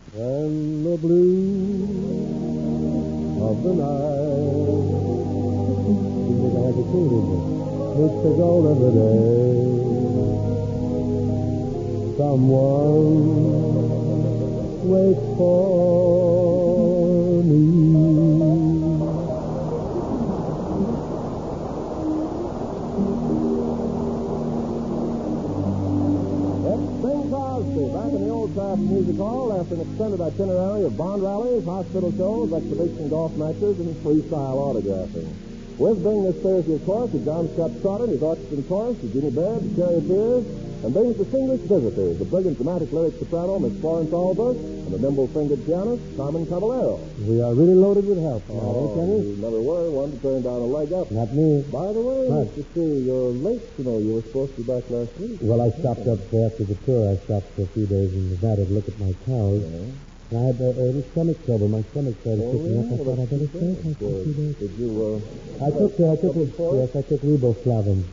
And the blue of the night. You think I had to sing, didn't you? It's the gold of the day. Someone waits for me. Bing Crosby, back in the Old Craft Music Hall after an extended itinerary of bond rallies, hospital shows, exhibition golf matches, and freestyle autographing. With Bing this Thursday, of course, is John Scott Trotter, his Orchestra Chorus, the Jimmy Baird, the Charioteers, and Bing's distinguished visitors, the brilliant dramatic lyric soprano, Miss Florence Albus, and the nimble-fingered pianist, Carmen Caballero. We are really loaded with help, You never were one to turn down a leg up. Not me. By the way, What? Mr. C, you're late, you know. You were supposed to be back last week. Well, I stopped up after the tour. I stopped for a few days in Nevada to look at my cows. And I had a little stomach trouble. My stomach started kicking up. I thought I'd better stay for a few days. Did you, I took riboflavin.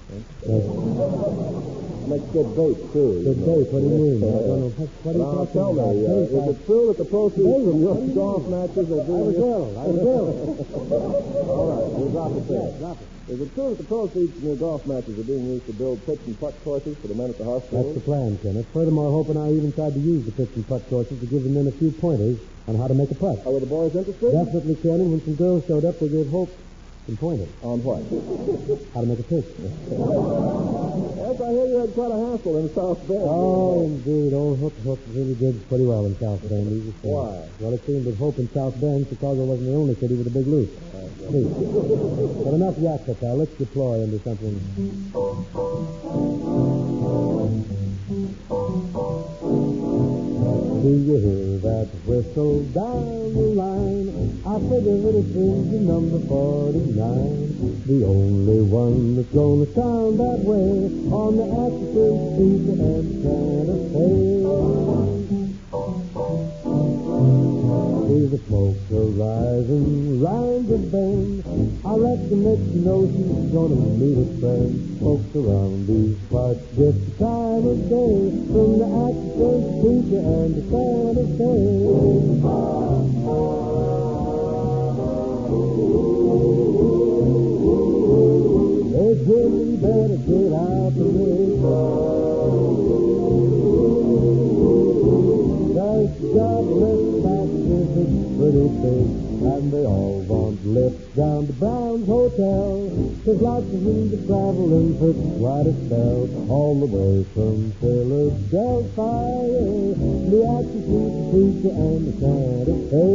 Makes good bait, too. Good bait? What do you mean? I don't know. What are you Now, talking tell about? me, is it true that the proceeds from your golf matches are doing... I was ill. All right, we'll drop it there. Drop it. Is it true that the proceeds from your golf matches are being used to build pitch and putt courses for the men at the hospital? That's the plan, Kenneth. Furthermore, Hope and I even tried to use the pitch and putt courses to give the men a few pointers on how to make a putt. Were the boys interested? Definitely, Ken. And when some girls showed up, they gave Hope some pointers. On what? How to make a pitch. Yes, I hear you had quite a hassle in South Bend. Oh, indeed. Old Hook really did pretty well in South Bend. He was, Why? Well, it seemed that Hope in South Bend, Chicago wasn't the only city with a big loop. Please. But enough yakka, pal. Let's deploy into something. Do you hear that whistle down the line? I figure it is the number 49. The only one that's gonna sound that way on the Atchison Street and Santa Fe. See the smoke rising round the bend. I reckon that you know she's gonna meet a friend. Folks around these parts get the time of day from the Atchison Street and the Santa Fe. Hey, Jim, you better get out the way. There's jobless packages that's pretty big, and they all want lifts down to Brown's Hotel. There's lots of room to travel in for quite a spell, all the way from Philadelphia, the Atchison Street and the Santa Fe.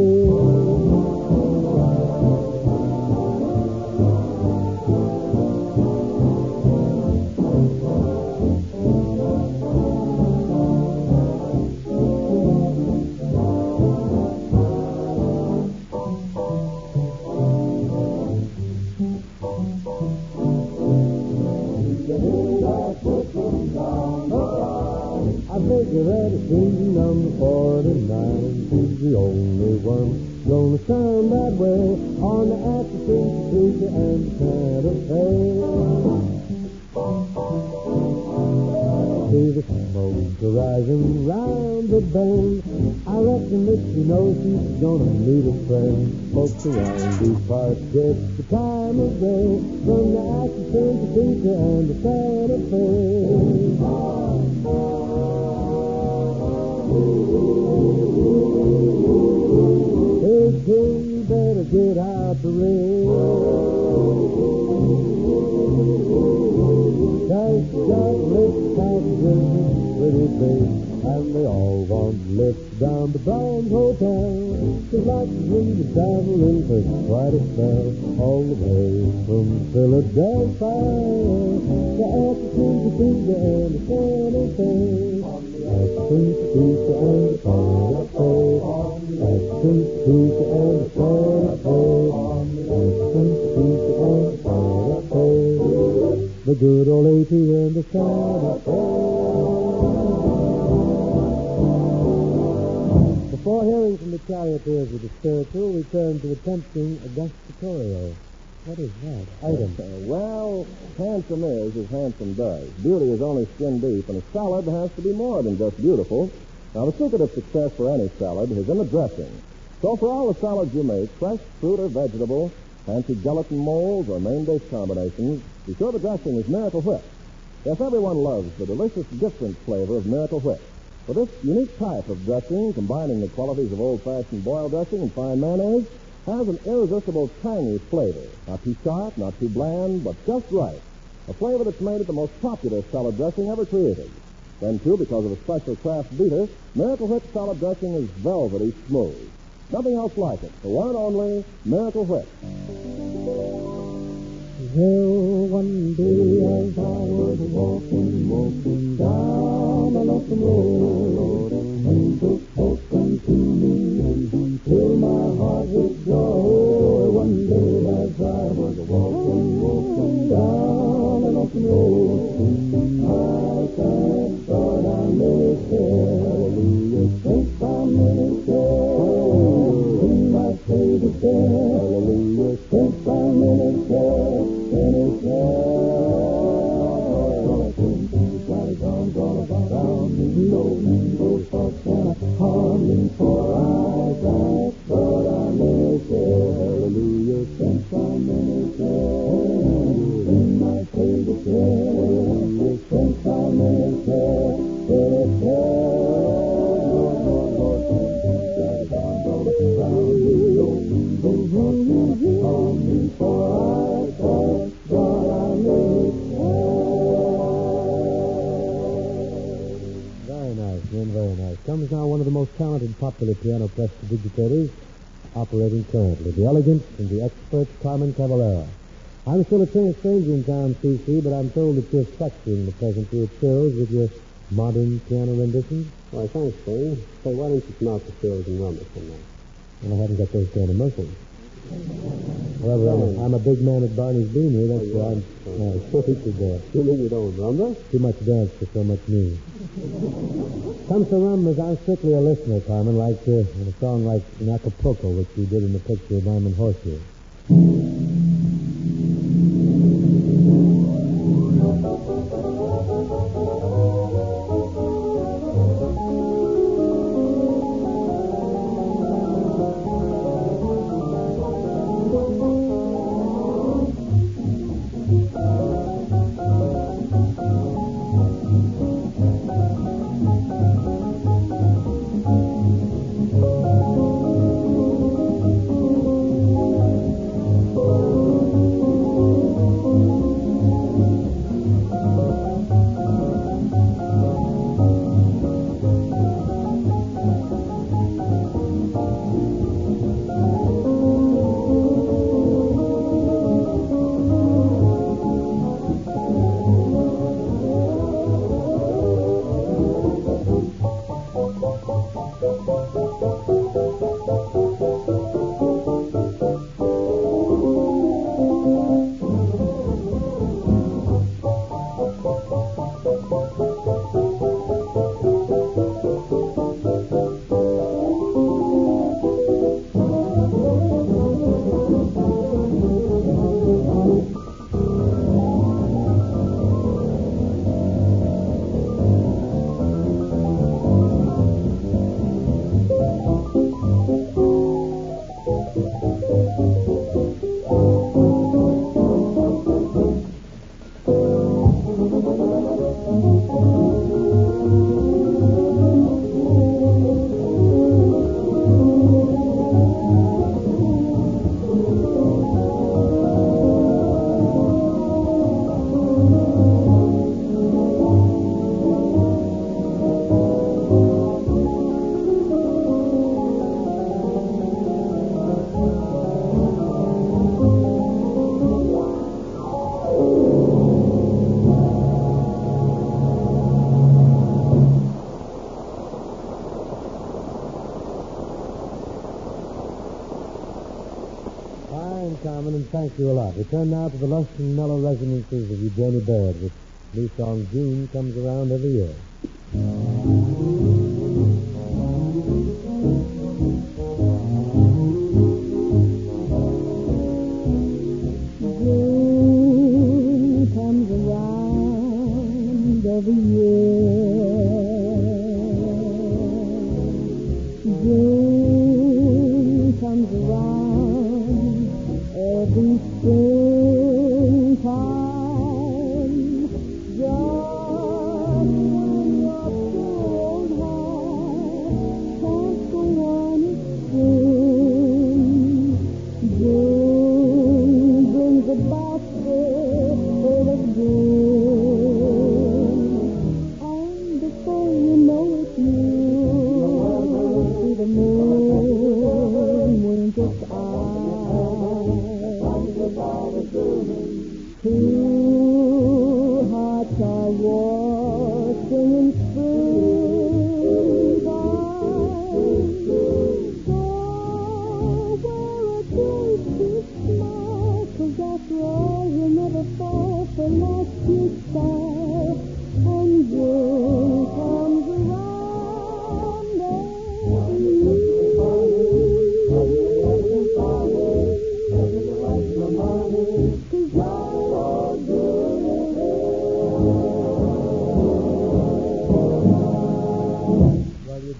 You're at a season number 49. She's the only one gonna sound that way on the Atchison Street and Santa Fe. See the smoke rising round the bend. I reckon that you know she's gonna meet a friend. Folks around these parts get the time of day from the Atchison Street and the Santa Fe. Hey, Jim, you better get out the rail. There's jobless packages pretty big, and they all want lifts down to Brown's Hotel. There's lots of room to travel in for quite a spell, all the way from Philadelphia, the Atchison Street and the Santa Fe. Atchison Street and the Santa Fe. Atchison Street and the Santa Fe. Atchison Street and the Santa Fe. The good old AT and the Santa Fe. Before hearing from the Charioteers with the spiritual, we turn to attempting Augusta Corio. What is that? Item. Well, handsome is as handsome does. Beauty is only skin deep, and a salad has to be more than just beautiful. Now, the secret of success for any salad is in the dressing. So for all the salads you make, fresh fruit or vegetable, fancy gelatin molds, or main dish combinations, be sure the dressing is Miracle Whip. Yes, everyone loves the delicious, different flavor of Miracle Whip. For this unique type of dressing, combining the qualities of old-fashioned boiled dressing and fine mayonnaise, has an irresistible tangy flavor. Not too sharp, not too bland, but just right. A flavor that's made it the most popular salad dressing ever created. Then, too, because of a special craft beater, Miracle Whip salad dressing is velvety smooth. Nothing else like it. The one and only Miracle Whip. Well, one day as I was walking down a lonesome road, and the folk unto me and filled my heart with joy. One day as I was walking down a lonesome road, I thank God I made it. Thank I made it. In my Savior's care. Hallelujah. Thank I made it. Very nice. Comes now one of the most talented popular piano prestidigitators operating currently, the elegant and the expert Carmen Cavallero. I'm still a stranger in town, C.C., but I'm told that you're structuring the present year shows with your modern piano renditions. Why, thanks, Barney. Say, why don't you come out the fills and run this one now? Well, I haven't got those kind of muscles. However, I'm a big man at Barney's Bean here. That's why I'm sweet to death. You mean you don't rumble? Too much dance for so much me. Comes to rumbas, I'm strictly a listener, Carmen, like in a song like in Acapulco, which you did in the picture of Diamond Horseshoe. Carmen, and thank you a lot. We turn now to the lush and mellow resonances of Eugenie Baird, with new song June comes around every year. June comes around every year.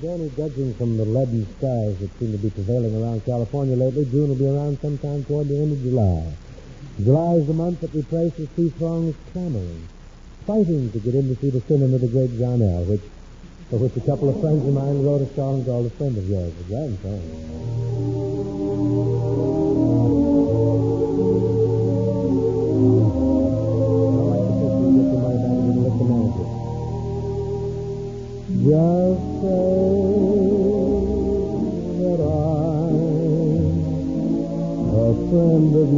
Danny, judging from the leaden skies that seem to be prevailing around California lately, June will be around sometime toward the end of July. July is the month that replaces two throngs clamoring, fighting to get in to see the cinema of the great John L., for which a couple of friends of mine wrote a song called A Friend of Yours. A grand song. Just say that I'm a friend of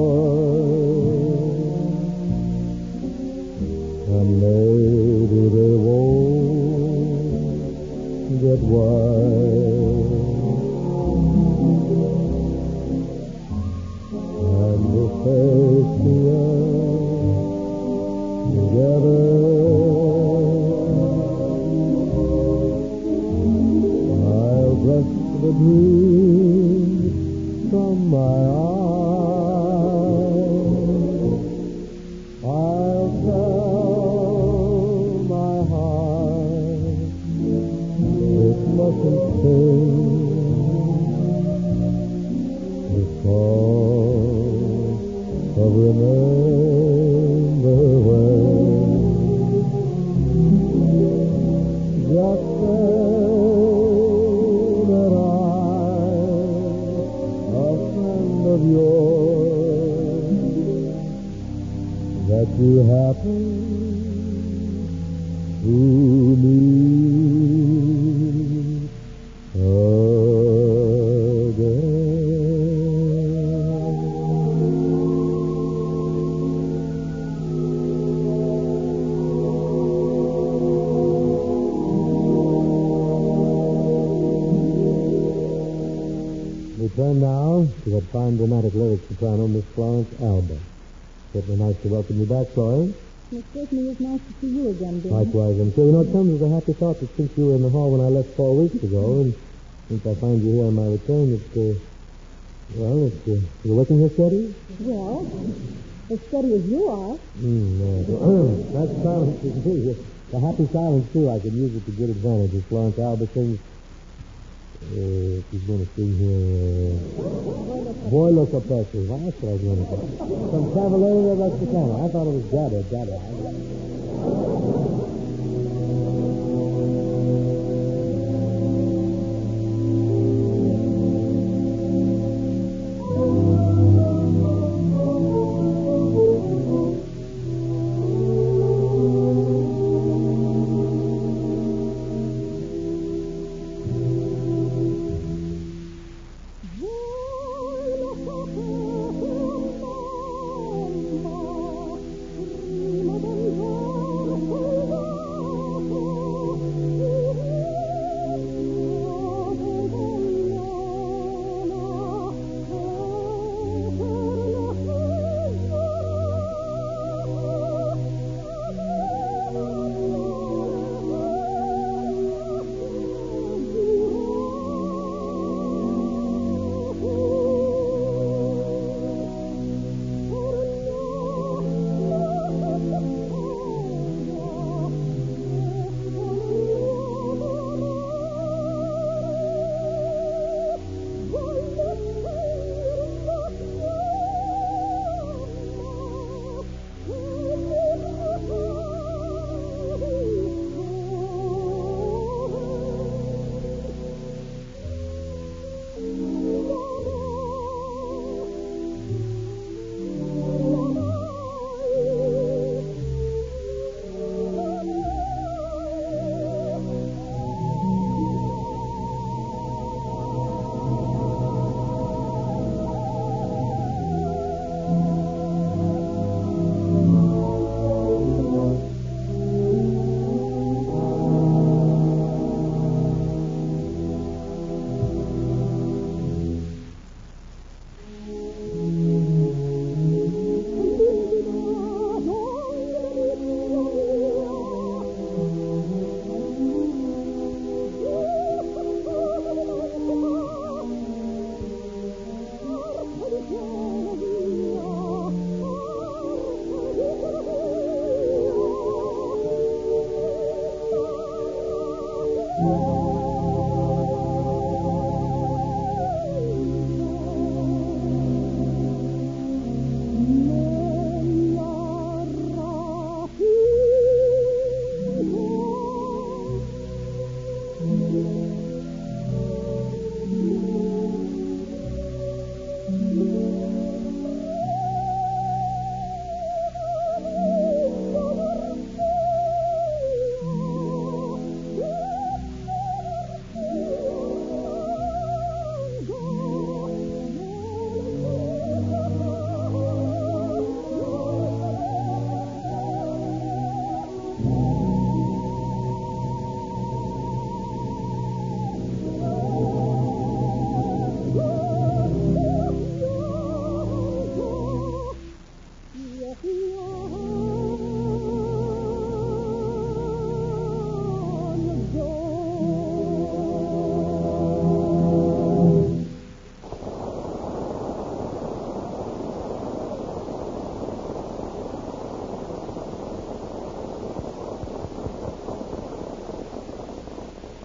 yours, and maybe they won't get wild. And if they see us together, the dreams from my eyes. I'll tell my heart it mustn't sing because of remember when. Just that you happen to meet again. We turn now to that fine dramatic lyric soprano, Miss Florence Alba. Certainly nice to welcome you back, Florence. It certainly is nice to see you again, Bill. Likewise, I'm sure. You know, it comes as a happy thought that since you were in the hall when I left 4 weeks ago, and since I find you here on my return, you're working here steady? Well, as steady as you are. That's silence is me. The happy silence, too. I can use it to good advantage as Florence Alba sings. She's going to sing here. Boiler compressors. Well, that's what I was going to say. From Cavalier Mexicana. I thought it was Jada.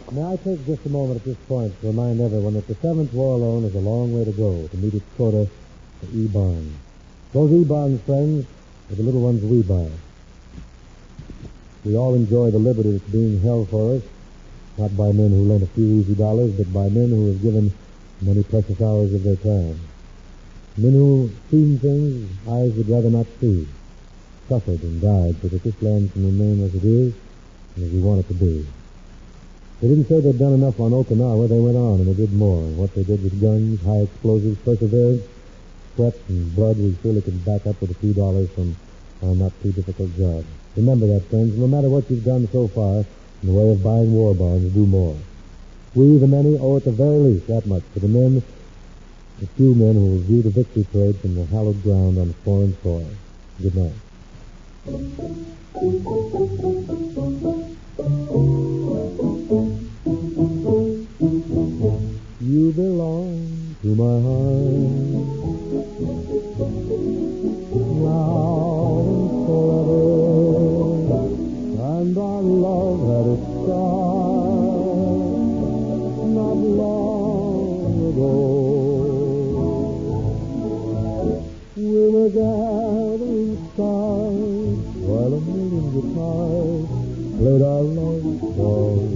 May I take just a moment at this point to remind everyone that the 7th War Loan is a long way to go to meet its quota for E-bonds. Those E-bonds, friends, are the little ones we buy. We all enjoy the liberty that's being held for us, not by men who lent a few easy dollars, but by men who have given many precious hours of their time. Men who seen things eyes would rather not see, suffered and died so that this land can remain as it is and as we want it to be. They didn't say they'd done enough on Okinawa. They went on, and they did more. And what they did with guns, high explosives, perseverance, sweat, and blood, we surely can back up with a few dollars from our not-too-difficult job. Remember that, friends. No matter what you've done so far in the way of buying war bonds, do more. We, the many, owe at the very least that much to the men, the few men who will view the victory parade from the hallowed ground on foreign soil. Good night. You belong to my heart now and forever, and our love had its start not long ago. We were gathering stars while a million guitars played our love song.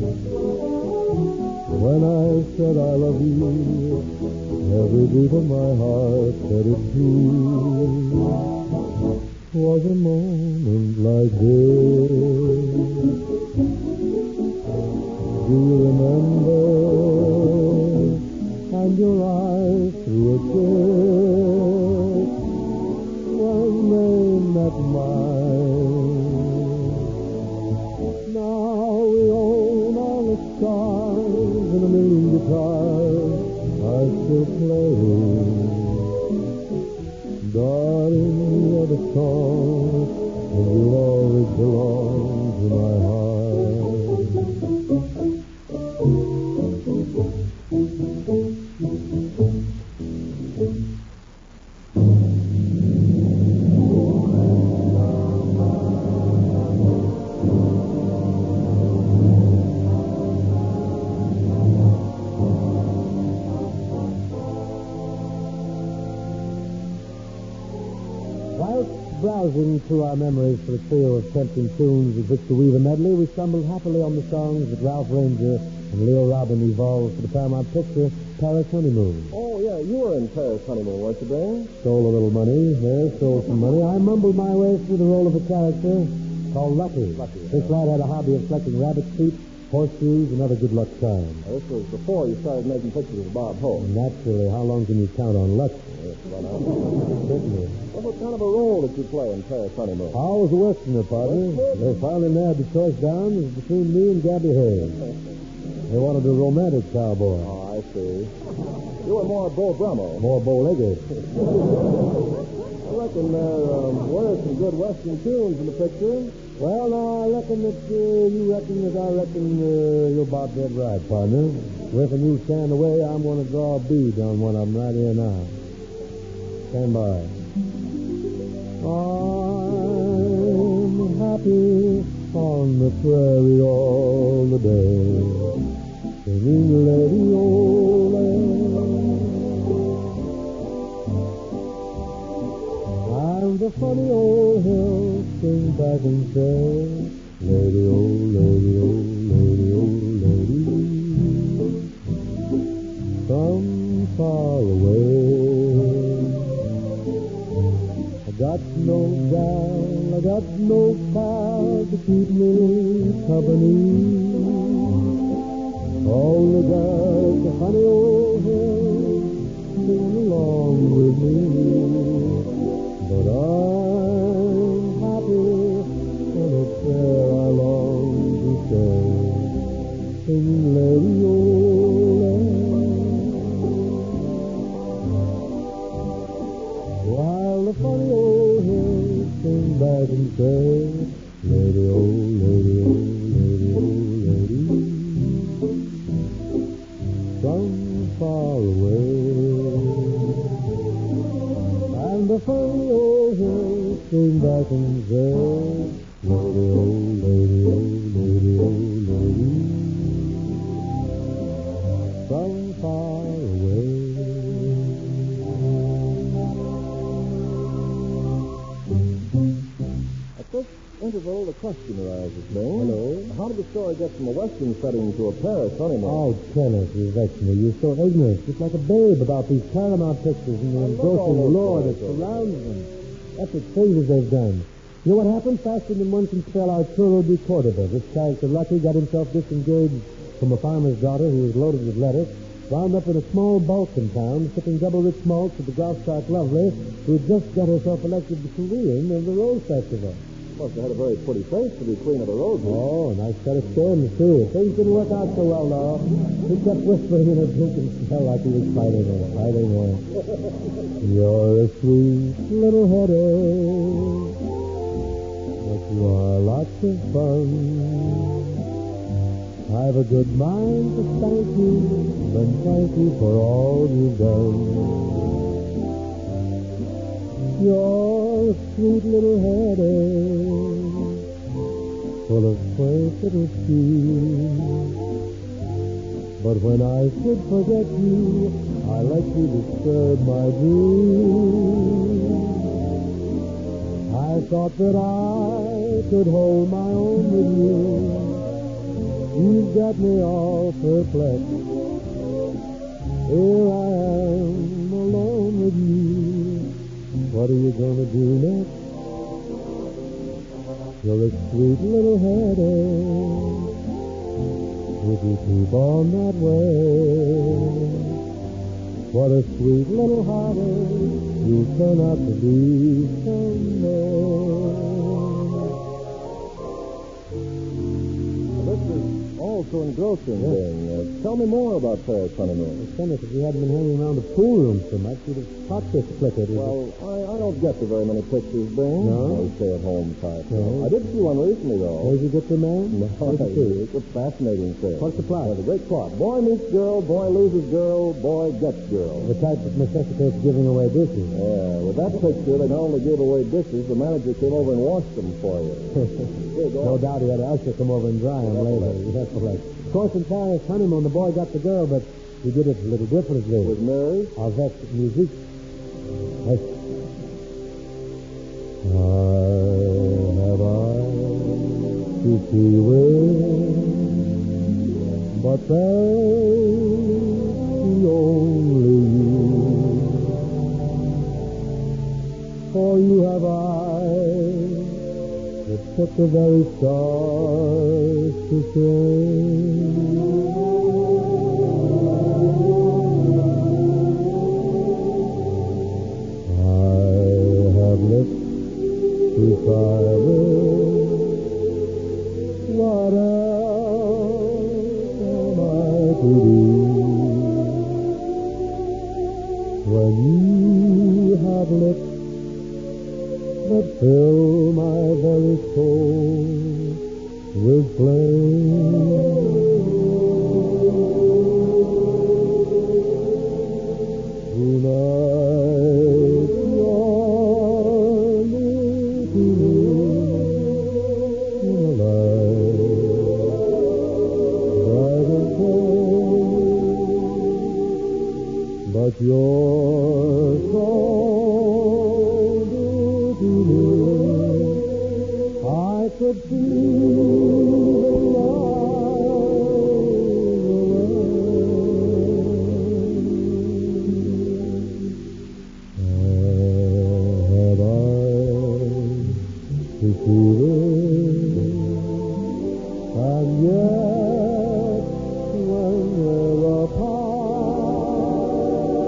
When I said I love you, every beat of my heart said it too. 'Twas a moment like this. Do you remember? And your eyes threw a kiss when they met mine. Now we own all the stars and a million guitars are still playing. Darling, you're the song, and you'll always belong to my heart. Browsing through our memories for a trio of tempting tunes with Victor Weaver medley, we stumbled happily on the songs that Ralph Ranger and Leo Robin evolved for the Paramount picture, Paris Honeymoon. Oh, yeah, you were in Paris Honeymoon, weren't you, Bing? Stole a little money there, stole some money. I mumbled my way through the role of a character called Lucky. This lad had a hobby of collecting rabbit feet, horseshoes, and other good luck charms. Now, this was before you started making pictures of Bob Hope. Naturally, how long can you count on luck? Certainly. Well, what kind of a role did you play in Paris Honeymoon? I was a Westerner, partner. They finally narrowed the choice down. It was between me and Gabby Hayes. They wanted a romantic cowboy. Oh, I see. You were more Bo Brummel. More bow-legged. I reckon there were some good Western tunes in the picture. Well, now, I reckon that you reckon that I reckon you're about dead right, partner. Reckon you stand away, I'm going to draw a bead on one of them right here now. Stand by. I'm happy on the prairie all the day, singing Lady Ole. And the funny old hills sing back and say, Lady O, Lady O, Lady O, Lady, from far away. I got no gal, I got no pal to keep me company. Only got the funny old hills singing along with me. But I'm happy in a prayer I long to say, singing Lady Ole. While the funny old hills sing back and say, Lady O, Lady O, Lady O, Lady, from far away. question arises, Bing. Hello? How did the story get from a Western setting to a Paris honeymoon? Oh, Kenneth, you vex me. You're so ignorant. Just like a babe about these Paramount pictures and the engrossing lore that surrounds them. Epic things they've done. You know what happened? Faster than one can spell Arturo de Cordova. This character, Lucky, got himself disengaged from a farmer's daughter who was loaded with lettuce, wound up in a small Balkan town, sipping double rich malts with the Goshawk Lovely, who had just got herself elected the Queen of the Rose Festival. Must have had a very pretty face to be Queen of the Roses. Oh, a nice set of skins, too. Things didn't work out so well, though. He kept whispering in her drink and felt like he was fighting her. You're a sweet little headache, but you are lots of fun. I've a good mind to thank you, and thank you for all you've done. You're a sweet little headache, full of quaint little schemes. But when I should forget you, I let you disturb my dreams. I thought that I could hold my own with you. You've got me all perplexed. Here I am, alone with you. What are you going to do next? You're a sweet little headache. If you keep on that way, what a sweet little heartache you'll turn out to be someday. Also engrossing thing. Tell me more about Paris honeymoon. Kenneth, if you hadn't been hanging around the pool room so much, you'd have caught this flicker. Well, I don't get to very many pictures, Bing. No? I stay at home type. No. I did see one recently, though. Where'd you get the man? No, it's a fascinating thing. What's the plot? It's a great plot. Boy meets girl, boy loses girl, boy gets girl. The type that necessitates giving away dishes. Yeah, with that picture, they not only gave away dishes, the manager came over and washed them for you. No doubt he had an usher come over and dry them later. That's right. Of course, in Paris honeymoon, the boy got the girl, but he did it a little differently. With mirrors? Avec musique. I have eyes to see with, but they see only you. For you have eyes that put the very stars to shame. I have lips to try with. What else am I to do when you have lips that fill my very soul with flame? Tonight you're near to me in a light bright and cold, but you're so dear to me, I could feel the light to see it, and yet when we're apart,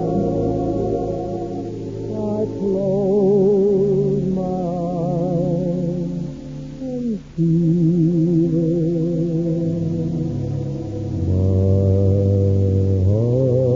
I close my eyes and feel it. My heart.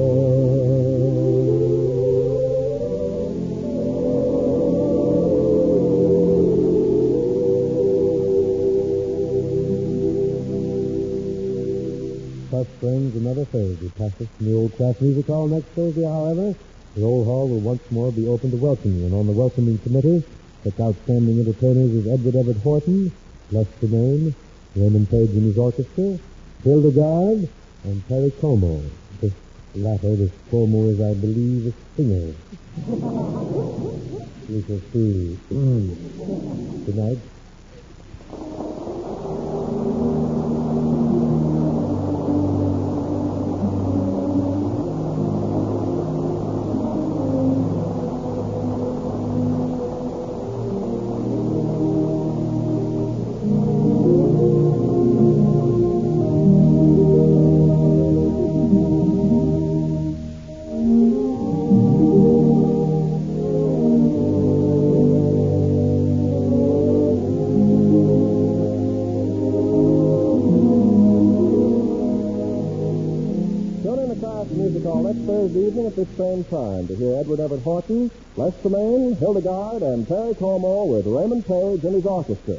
Such friends another Thursday. Passage from the Old Craft Music Hall next Thursday, however. The old hall will once more be open to welcome you, and on the welcoming committee, such outstanding entertainers as Edward Everett Horton, bless the name, Raymond Page and his orchestra, Hildegard, and Perry Como. This Como is, I believe, a singer. We shall see. Good night. Thursday evening at this same time to hear Edward Everett Horton, Les Tremaine, Hildegard, and Perry Como with Raymond Page and his orchestra.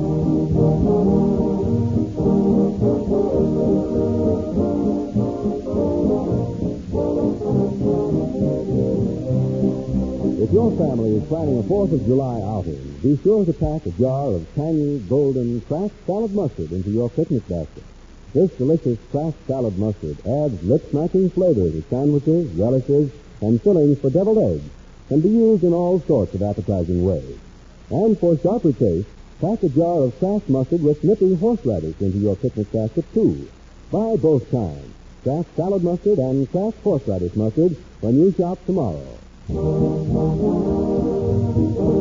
If your family is planning a 4th of July outing, be sure to pack a jar of tangy, golden Kraft salad mustard into your picnic basket. This delicious Kraft salad mustard adds lip-smacking flavor to sandwiches, relishes, and fillings for deviled eggs, and be used in all sorts of appetizing ways. And for sharper taste, pack a jar of Kraft mustard with nippy horseradish into your picnic basket, too. Buy both kinds, Kraft salad mustard and Kraft horseradish mustard, when you shop tomorrow.